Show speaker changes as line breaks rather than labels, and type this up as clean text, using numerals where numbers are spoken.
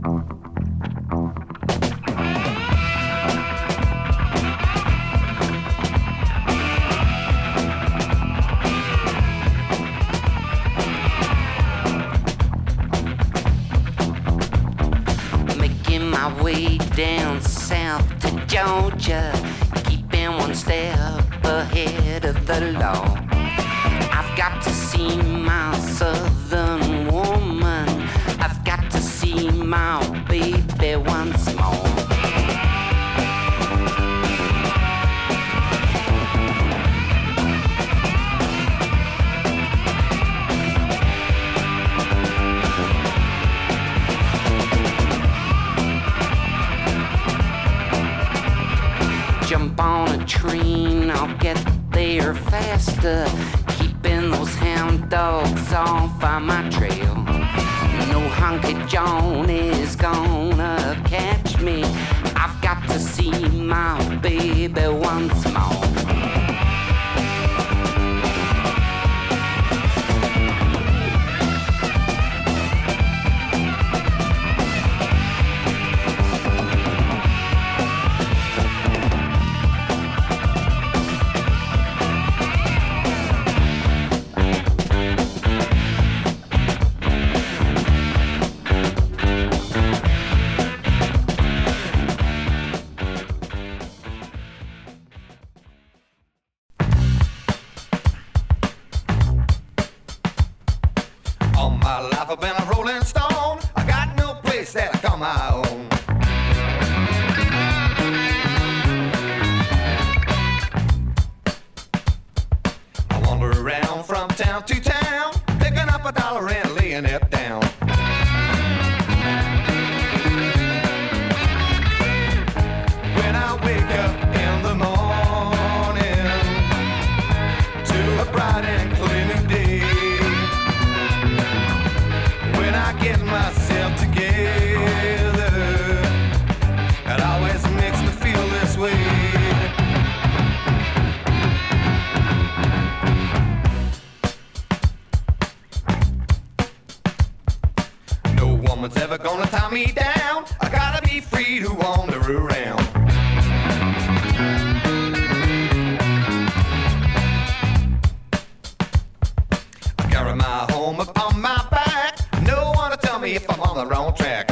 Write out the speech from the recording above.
My way down south to Georgia, keeping one step ahead of the law. I've got to see my southern woman, I've got to see my baby once more. Jump on a train, I'll get there faster, keeping those hound dogs off of my trail. No hunky John is gonna catch me, I've got to see my baby once more.
I've been a rolling stone, I got no place that I call my own. I wander around from town to town, picking up $1 and laying it down. When I wake up in the morning to a bright and clear new day, I get myself together, it always makes me feel this way. No woman's ever gonna tie me down, I gotta be free to wander around. I carry my home upon my back, if I'm on the wrong track.